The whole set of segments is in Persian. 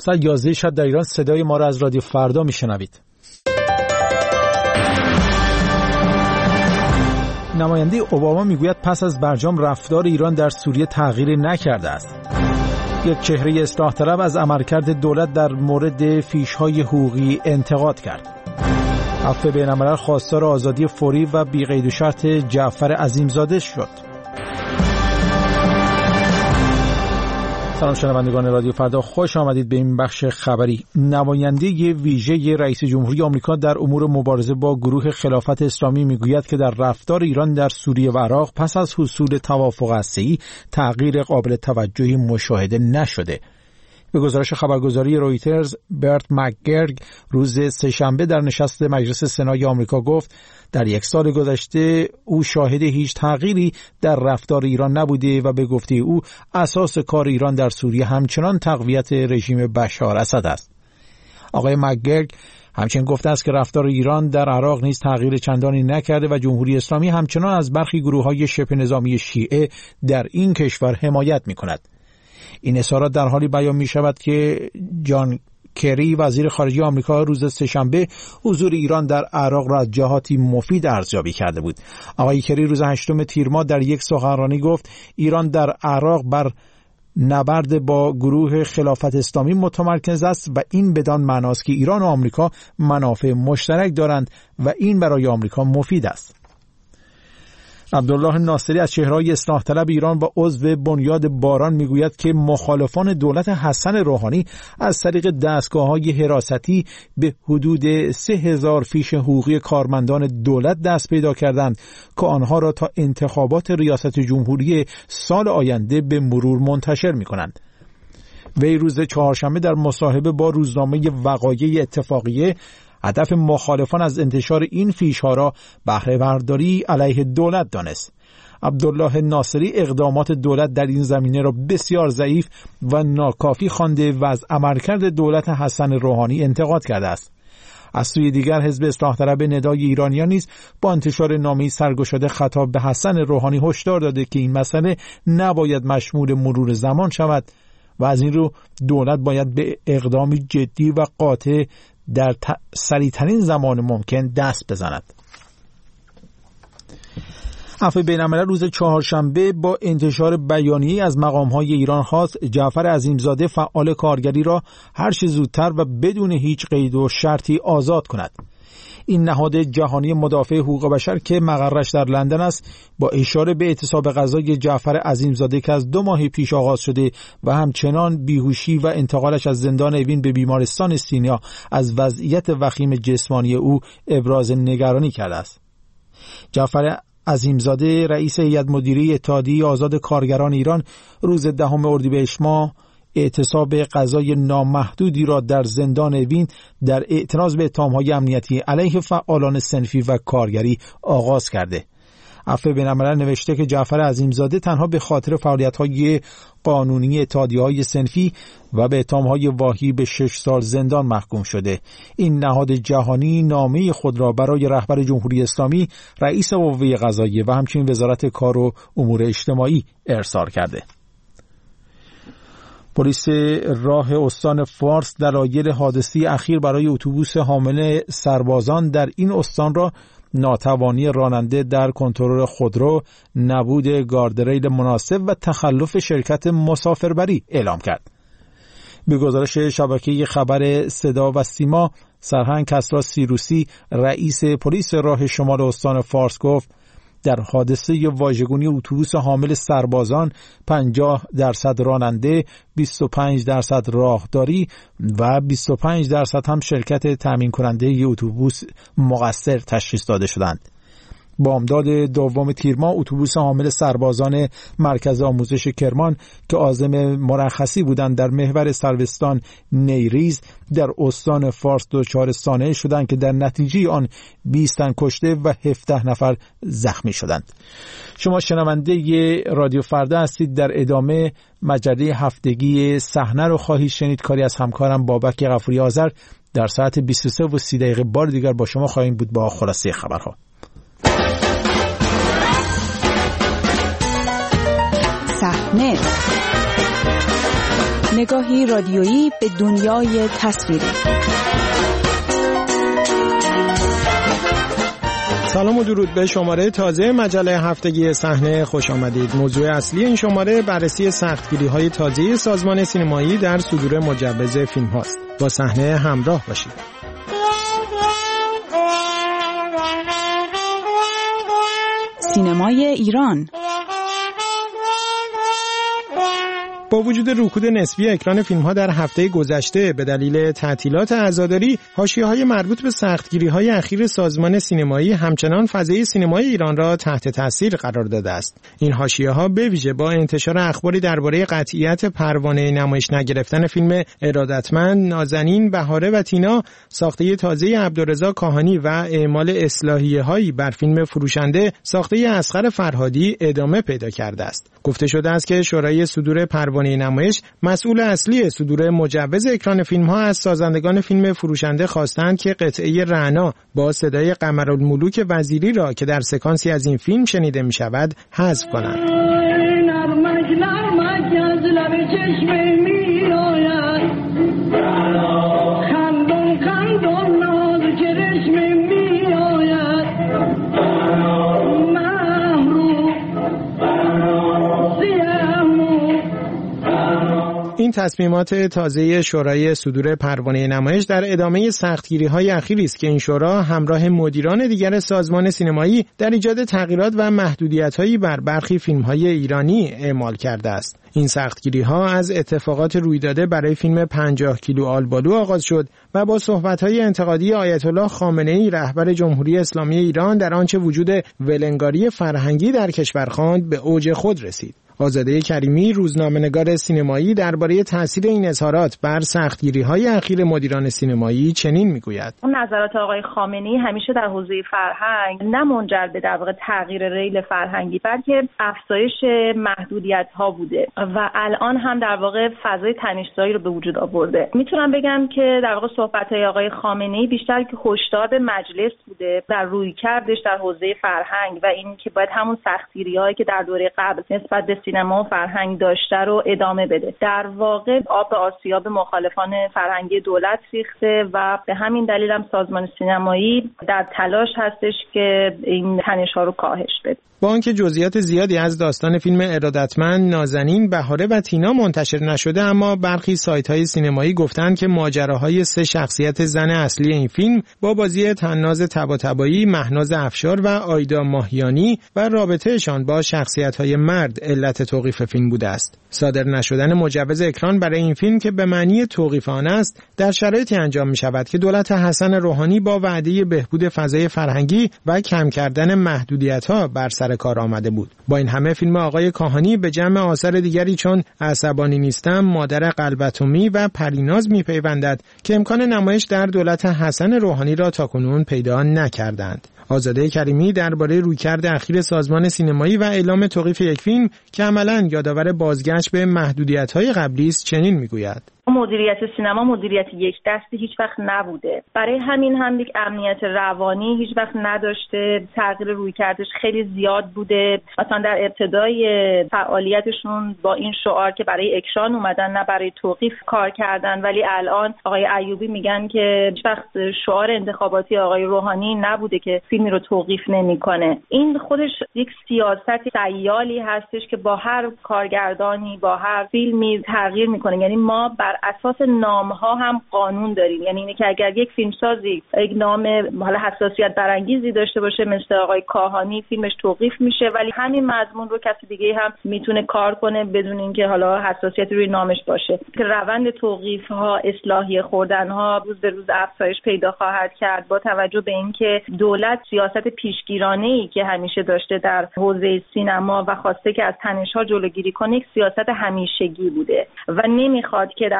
ساعت 11 شب در ایران. صدای ما را از رادیو فردا میشنوید. نماینده اوباما میگوید پس از برجام رفتار ایران در سوریه تغییری نکرده است. یک چهره اصلاح طلب از عملکرد دولت در مورد فیش‌های حقوقی انتقاد کرد. عفو بین‌الملل خواستار آزادی فوری و بی قید و شرط جعفر عظیمزاده شد. سلام شنوندگان رادیو فردا، خوش آمدید به این بخش خبری. نماینده ویژه رئیس جمهوری آمریکا در امور مبارزه با گروه خلافت اسلامی میگوید که در رفتار ایران در سوریه و عراق پس از حصول توافق هسته‌ای تغییر قابل توجهی مشاهده نشده. به گزارش خبرگزاری رویترز، برت مکگرگ روز سه‌شنبه در نشست مجلس سنای آمریکا گفت در یک سال گذشته او شاهد هیچ تغییری در رفتار ایران نبوده و به گفته او اساس کار ایران در سوریه همچنان تقویت رژیم بشار اسد است. آقای مکگرگ همچنین گفته است که رفتار ایران در عراق نیز تغییر چندانی نکرده و جمهوری اسلامی همچنان از برخی گروه‌های شبه نظامی شیعه در این کشور حمایت می‌کند. این اظهارات در حالی بیان می شود که جان کری وزیر خارجه آمریکا روز سه‌شنبه حضور ایران در عراق را از جهاتی مفید ارزیابی کرده بود. آقای کری روز 8 تیر ماه در یک سخنرانی گفت ایران در عراق بر نبرد با گروه خلافت اسلامی متمرکز است و این بدان معناست که ایران و آمریکا منافع مشترک دارند و این برای آمریکا مفید است. عبدالله ناصری از چهره‌های اصلاح طلب ایران و عضو بنیاد باران میگوید که مخالفان دولت حسن روحانی از طریق دستگاه‌های حراستی به حدود 3000 فیش حقوقی کارمندان دولت دست پیدا کردند که آنها را تا انتخابات ریاست جمهوری سال آینده به مرور منتشر می‌کنند. وی روز چهارشنبه در مصاحبه با روزنامه وقایع اتفاقیه هدف مخالفان از انتشار این فیش‌ها را بهره برداری علیه دولت دانست. عبدالله ناصری اقدامات دولت در این زمینه را بسیار ضعیف و ناکافی خوانده و از عملکرد دولت حسن روحانی انتقاد کرده است. از سوی دیگر حزب اصلاح طلب ندای ایرانیان نیز با انتشار نامه‌ای سرگشاده خطاب به حسن روحانی هشدار داده که این مسئله نباید مشمول مرور زمان شود و از این رو دولت باید به اقدامی جدی و قاطع در سریع‌ترین زمان ممکن دست بزند. عفو بین‌الملل روز چهارشنبه با انتشار بیانیه‌ای از مقام‌های ایران خواست جعفر عظیمزاده فعال کارگری را هر چه زودتر و بدون هیچ قید و شرطی آزاد کند. این نهاد جهانی مدافع حقوق بشر که مقرش در لندن است با اشاره به اعتصاب غذای جعفر عظیمزاده که از 2 ماه پیش آغاز شده و همچنان بیهوشی و انتقالش از زندان اوین به بیمارستان سینیا از وضعیت وخیم جسمانی او ابراز نگرانی کرده است. جعفر عظیمزاده رئیس هیئت مدیره اتحادیه آزاد کارگران ایران روز 10 اردیبهشت ماه اعتصاب غذای نامحدودی را در زندان اوین در اعتراض به اتهام‌های امنیتی علیه فعالان صنفی و کارگری آغاز کرده. عفو بین‌الملل نوشته که جعفر عظیمزاده تنها به خاطر فعالیت‌های قانونی اتحادیه‌های صنفی و به اتهام‌های واهی به 6 سال زندان محکوم شده. این نهاد جهانی نامه خود را برای رهبر جمهوری اسلامی، رئیس قوه قضاییه و همچنین وزارت کار و امور اجتماعی ارسال کرده. پلیس راه استان فارس دلایل حادثه اخیر برای اتوبوس حامل سربازان در این استان را ناتوانی راننده در کنترل خودرو، نبود گاردریل مناسب و تخلف شرکت مسافربری اعلام کرد. به گزارش شبکه خبر صدا و سیما، سرهنگ کسری سیروسی رئیس پلیس راه شمال استان فارس گفت در حادثه واژگونی اتوبوس حامل سربازان 50% راننده، 25% راهداری و 25% هم شرکت تامین کننده اتوبوس مقصر تشخیص داده شدند. بامداد 2 تیر ماه اتوبوس حامل سربازان مرکز آموزش کرمان که عازم مرخصی بودند در محور سروستان نیریز در استان فارس دچار سانحه شدند که در نتیجه آن 20 تن کشته و 17 نفر زخمی شدند. شما شنونده رادیو فردا هستید. در ادامه مجله هفتگی صحنه رو خواهید شنید. کاری از همکارم بابک غفوری آذر. در ساعت 23:30 بار دیگر با شما خواهیم بود با خلاصه خبرها. نگاهی رادیویی به دنیای تصویری. سلام و درود به شماره تازه مجله هفتگی صحنه خوش آمدید. موضوع اصلی این شماره بررسی سختگیری‌های تازه سازمان سینمایی در صدور مجوز فیلم هاست. با صحنه همراه باشید. سینمای ایران با وجود رکود نسبی اکران فیلم‌ها در هفته گذشته به دلیل تعطیلات عزاداری، حاشیه‌های مربوط به سختگیری‌های اخیر سازمان سینمایی همچنان فضای سینمای ایران را تحت تاثیر قرار داده است. این حاشیه‌ها به ویژه با انتشار اخباری درباره قطعیت پروانه نمایش نگرفتن فیلم ارادتمند، نازنین، بهاره و تینا، ساخته تازه عبدالرضا کاهانی و اعمال اصلاحیه‌هایی بر فیلم فروشنده ساخته اصغر فرهادی ادامه پیدا کرده است. گفته شده است که شورای صدور پروانه نمایش مسئول اصلی صدور مجوز اکران فیلم‌ها از سازندگان فیلم فروشنده خواستند که قطعه رعنا با صدای قمرالملوک وزیری را که در سکانسی از این فیلم شنیده می‌شود حذف کنند. این تصمیمات تازه شورای صدور پروانه نمایش در ادامه سختگیری‌های اخیری است که این شورا همراه مدیران دیگر سازمان سینمایی در ایجاد تغییرات و محدودیت‌هایی بر برخی فیلم‌های ایرانی اعمال کرده است. این سختگیری‌ها از اتفاقات رویداده برای فیلم 50 کیلو آلبالو آغاز شد و با صحبت‌های انتقادی آیت الله خامنه‌ای رهبر جمهوری اسلامی ایران در آنچه وجود ولنگاری فرهنگی در کشور خواند به اوج خود رسید. آزاده کریمی روزنامه‌نگار سینمایی درباره تاثیر این اظهارات بر سختگیری‌های اخیر مدیران سینمایی چنین میگوید: اون نظرات آقای خامنه‌ای همیشه در حوزه فرهنگ نه منجر به در واقع تغییر ریل فرهنگی بلکه افزایش محدودیت‌ها بوده و الان هم در واقع فضای تنش‌زایی رو به وجود آورده. میتونم بگم که در واقع صحبت‌های آقای خامنه‌ای بیشتر که هشدار به مجلس بوده در رویکردش در حوزه فرهنگ و این که باید همون سختگیری‌هایی که در دوره قبل نسبت به سینما و فرهنگ داشته رو ادامه بده. در واقع آب آسیاب مخالفان فرهنگی دولت ریخته و به همین دلیل هم سازمان سینمایی در تلاش هستش که این تنش‌ها رو کاهش بده. با آنکه جزئیات زیادی از داستان فیلم ارادتمند، نازنین، بهاره و تینا منتشر نشده، اما برخی سایت‌های سینمایی گفتند که ماجراهای 3 شخصیت زن اصلی این فیلم با بازی طناز طباطبایی، مهناز افشار و آیدا ماهیانی و رابطه‌شان با شخصیت‌های مرد علت توقیف فیلم بوده است. صادر نشدن مجوز اکران برای این فیلم که به معنی توقیف آن است، در شرایطی انجام می‌شود که دولت حسن روحانی با وعده بهبود فضای فرهنگی و کم کردن محدودیت‌ها بر سر کار آمده بود. با این همه فیلم آقای کاهانی به جمع آثار دیگری چون عصبانی نیستم، مادر قلبتومی و پریناز میپیوندد که امکان نمایش در دولت حسن روحانی را تاکنون پیدا نکردند. آزاده کریمی درباره رویکرد اخیر سازمان سینمایی و اعلام توقیف یک فیلم که عملاً یادآور بازگشت به محدودیت‌های قبلی است چنین میگوید: مدیریت سینما مدیریت یک دستی هیچ وقت نبوده. برای همین هم یک امنیت روانی هیچ وقت نداشته. تغییر رویکردش خیلی زیاد بوده. مثلا در ابتدای فعالیتشون با این شعار که برای اکران اومدن نه برای توقیف کار کردن، ولی الان آقای ایوبی میگن که هیچ وقت شعار انتخاباتی آقای روحانی نبوده که فیلمی رو توقیف نمیکنه. این خودش یک سیاست سیالی هستش که با هر کارگردانی با هر فیلمی تغییر میکنه. یعنی ما بر اساس نام‌ها هم قانون داریم. یعنی اینه که اگر یک فیلمسازی یک نام حالا حساسیت برانگیزی داشته باشه مثل آقای کاهانی، فیلمش توقیف میشه، ولی همین مضمون رو کسی دیگه هم میتونه کار کنه بدون اینکه حالا حساسیت روی نامش باشه. که روند توقیف‌ها، اصلاحیه خوردن‌ها روز به روز افزایش پیدا خواهد کرد با توجه به اینکه دولت سیاست پیشگیرانه‌ای که همیشه داشته در حوزه سینما و خواسته که از تنش‌ها جلوگیری کنه، یک سیاست همیشگی بوده و نمیخواد که در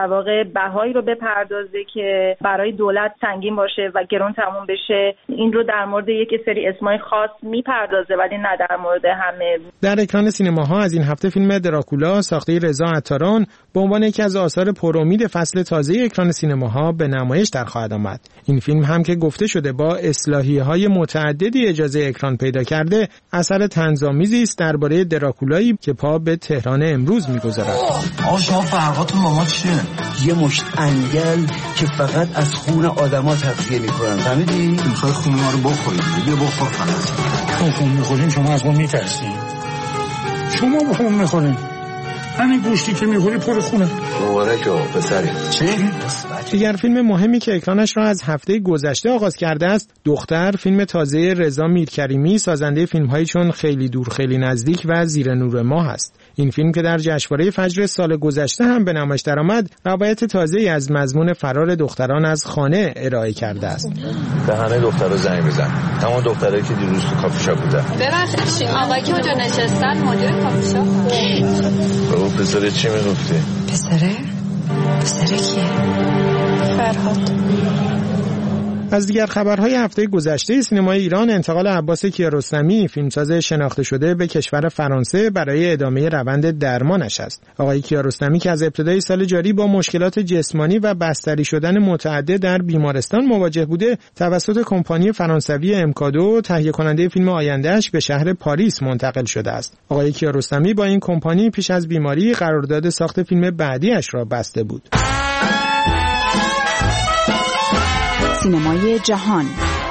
در واقع بهایی رو بپردازه که برای دولت سنگین باشه و گران تموم بشه. این رو در مورد یک سری اسمای خاص میپردازه ولی نه در مورد همه. در اکران سینماها از این هفته فیلم دراکولا ساخته رضا عطاران به عنوان یکی از آثار پرامید فصل تازه اکران سینماها به نمایش در خواهد آمد. این فیلم هم که گفته شده با اصلاحیه‌های متعددی اجازه اکران پیدا کرده، اثر طنزآمیزی است درباره دراکولایی که پا به تهران امروز می‌گذارد. آقا شما فرقاتون با ما چیه؟ یه مشت انگل که فقط از خون آدما تغذیه می‌کنن. فهمیدی؟ می‌خوای خون ما رو بخوری. بیا بخور فقط. خون می‌خورین شما از ما می‌ترسین. شما به خون می‌خورین. همین گوشتی که می‌خوری پر خونه. مبارکه پسری. چی؟ دیگر فیلم مهمی که اکرانش را از هفته گذشته آغاز کرده است، دختر، فیلم تازه رضا میرکریمی سازنده فیلم‌هایی چون خیلی دور خیلی نزدیک و زیر نور ماه است. این فیلم که در جشنواره فجر سال گذشته هم به نمایش درآمد، روایت تازه‌ای از مضمون فرار دختران از خانه ارائه کرده است. به همه دخترها زنگ بزن. همون دخترایی که دیروز تو کافی شاپ بودن. ببخشید آقایی که اونجا نشستن مدیر کافی شاپ. بابا پسر چی میگفتی؟ پسره کیه؟ فرهاد. از دیگر خبرهای هفته گذشته سینمای ایران، انتقال عباس کیارستمی، فیلمساز شناخته شده، به کشور فرانسه برای ادامه روند درمانش است. آقای کیارستمی که از ابتدای سال جاری با مشکلات جسمانی و بستری شدن متعدد در بیمارستان مواجه بوده، توسط کمپانی فرانسوی امکادو تهیه کننده فیلم آینده‌اش به شهر پاریس منتقل شده است. آقای کیارستمی با این کمپانی پیش از بیماری قرارداد ساخت فیلم بعدیش را بسته بود. سینمای جهان.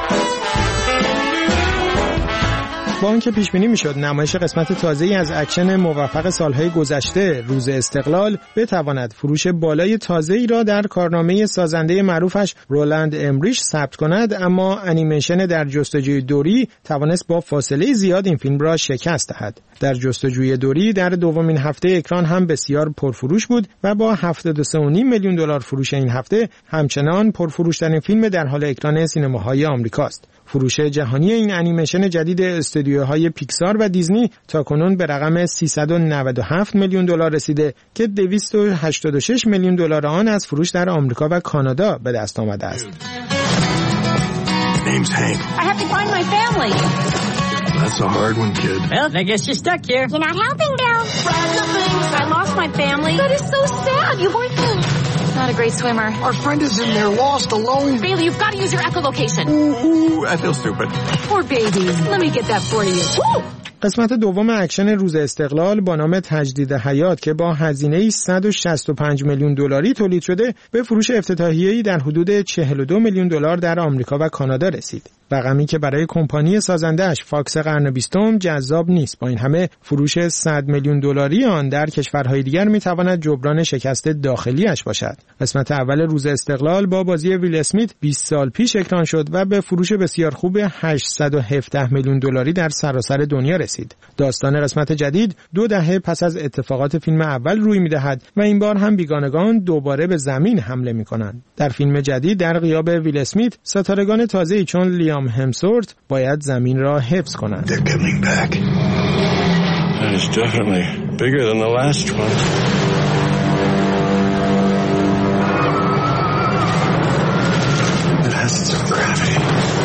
با آنکه پیش بینی میشد نمایش قسمت تازه‌ای از اکشن موفق سالهای گذشته روز استقلال بتواند فروش بالای تازه‌ای را در کارنامه سازنده معروفش رولند امریش ثبت کند، اما انیمیشن در جستجوی دوری توانست با فاصله زیاد این فیلم را شکست دهد. در جستجوی دوری در دومین هفته اکران هم بسیار پرفروش بود و با 73.5 میلیون دلار فروش این هفته همچنان پرفروش‌ترین فیلم در حال اکران سینماهای آمریکاست. فروش جهانی این انیمیشن جدید استودیوهای پیکسار و دیزنی تاکنون به رقم 397 میلیون دلار رسیده که 286 میلیون دلار آن از فروش در آمریکا و کانادا به دست آمده است. That's a hard one, kid. Well, I guess you're stuck here. You're not helping, Bill. I lost my family. That is so sad. You weren't there. Not a great swimmer. Our friend is in there, lost, alone. Bailey, you've got to use your echolocation. Ooh, I feel stupid. Poor baby. Let me get that for you. Woo! قسمت دوم اکشن روز استقلال با نام تجدید حیات که با هزینه 165 میلیون دلاری تولید شده، به فروش افتتاحیه‌ای در حدود 42 میلیون دلار در آمریکا و کانادا رسید. رقمی که برای کمپانی سازنده‌اش فاکس قرن 20 جذاب نیست. با این همه فروش 100 میلیون دلاری آن در کشورهای دیگر می‌تواند جبران شکست داخلی‌اش باشد. قسمت اول روز استقلال با بازی ویل اسمیت 20 سال پیش اکران شد و به فروش بسیار خوب 817 میلیون دلاری در سراسر دنیا رسید. داستان قسمت جدید 2 دهه پس از اتفاقات فیلم اول روی می‌دهد و این بار هم بیگانگان دوباره به زمین حمله می‌کنند. در فیلم جدید در غیاب ویل اسمیت، ستارگان تازه‌ای چون لیام همسورت باید زمین را حفظ کنند. They're coming back. That is definitely bigger than the last one. It has its own gravity.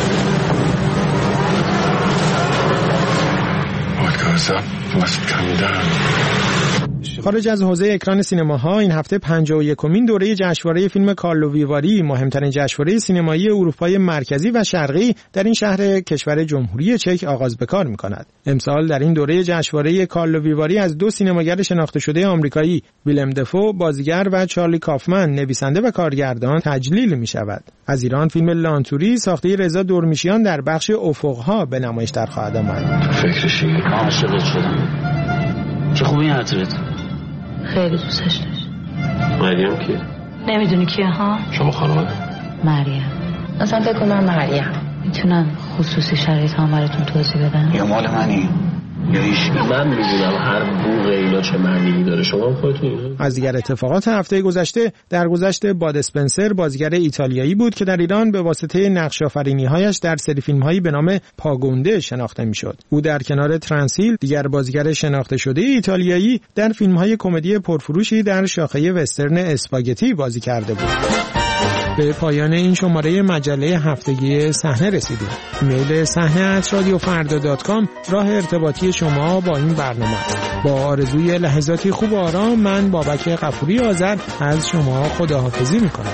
What goes up must come down. خارج از حوزه اکران سینماها، این هفته 51مین دوره جشنواره فیلم کارلو ویواری، مهمترین جشنواره سینمایی اروپای مرکزی و شرقی، در این شهر کشور جمهوری چک آغاز به کار می‌کند. امسال در این دوره جشنواره کارلو ویواری از 2 سینماگر شناخته شده آمریکایی، ویلم دفو بازیگر و چارلی کافمن نویسنده و کارگردان تجلیل می‌شود. از ایران فیلم لانتوری ساخته رضا دورمیشیان در بخش افق‌ها به نمایش در خواهد آمد. فکرشی عاشقت شدم. چه خوبی عطرت. خیلی دوستش داشت. مریم کیه؟ نمیدونی کیه ها؟ شما خانومه؟ مریم. اصلا فکر کنم مریم. میتونم خصوصی شرایط هم براتون توضیح بدم؟ یا مال منی؟ یا هیچ؟ من میدونم هر بوق اینا چه معنی داره. شما خودتون. از دیگر اتفاقات هفته گذشته درگذشت باد اسپنسر بازیگر ایتالیایی بود که در ایران به واسطه نقش آفرینی‌هایش در سری فیلم‌هایی به نام پاگونده شناخته می‌شد. او در کنار ترانسیل دیگر بازیگر شناخته شده ایتالیایی در فیلم‌های کمدی پرفروشی در شاخه وسترن اسپاگتی بازی کرده بود. به پایان این شماره مجله هفتگی صحنه رسیدیم. ایمیل صحنه@radiofarda.com راه ارتباطی شما با این برنامه است. با آرزوی لحظاتی خوب و آرام، من بابک غفوری آذر از شما خداحافظی می‌کنم.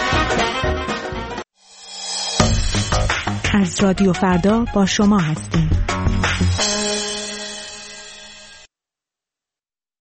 از رادیو فردا با شما هستیم.